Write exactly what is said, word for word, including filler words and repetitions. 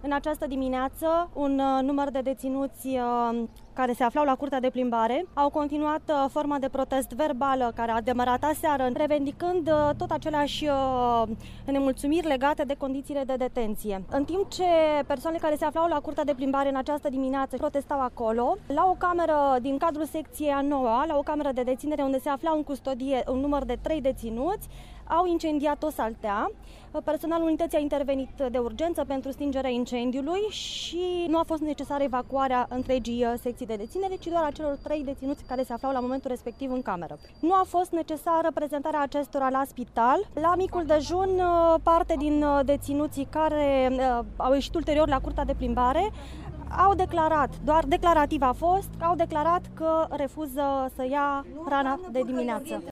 În această dimineață, un uh, număr de deținuți uh, care se aflau la Curtea de Plimbare au continuat uh, forma de protest verbală care a demarat aseară, revendicând uh, tot aceleași uh, nemulțumiri legate de condițiile de detenție. În timp ce persoanele care se aflau la Curtea de Plimbare în această dimineață protestau acolo, la o cameră din cadrul secției a noua, la o cameră de deținere unde se aflau în custodie un număr de trei deținuți, au incendiat o saltea. Personalul unității a intervenit de urgență pentru stingerea incendiului și nu a fost necesară evacuarea întregii secții de deținere, ci doar a celor trei deținuți care se aflau la momentul respectiv în cameră. Nu a fost necesară prezentarea acestora la spital. La micul dejun, parte din deținuții care au ieșit ulterior la Curtea de Plimbare au declarat, doar declarativ a fost, au declarat că refuză să ia hrana de dimineață.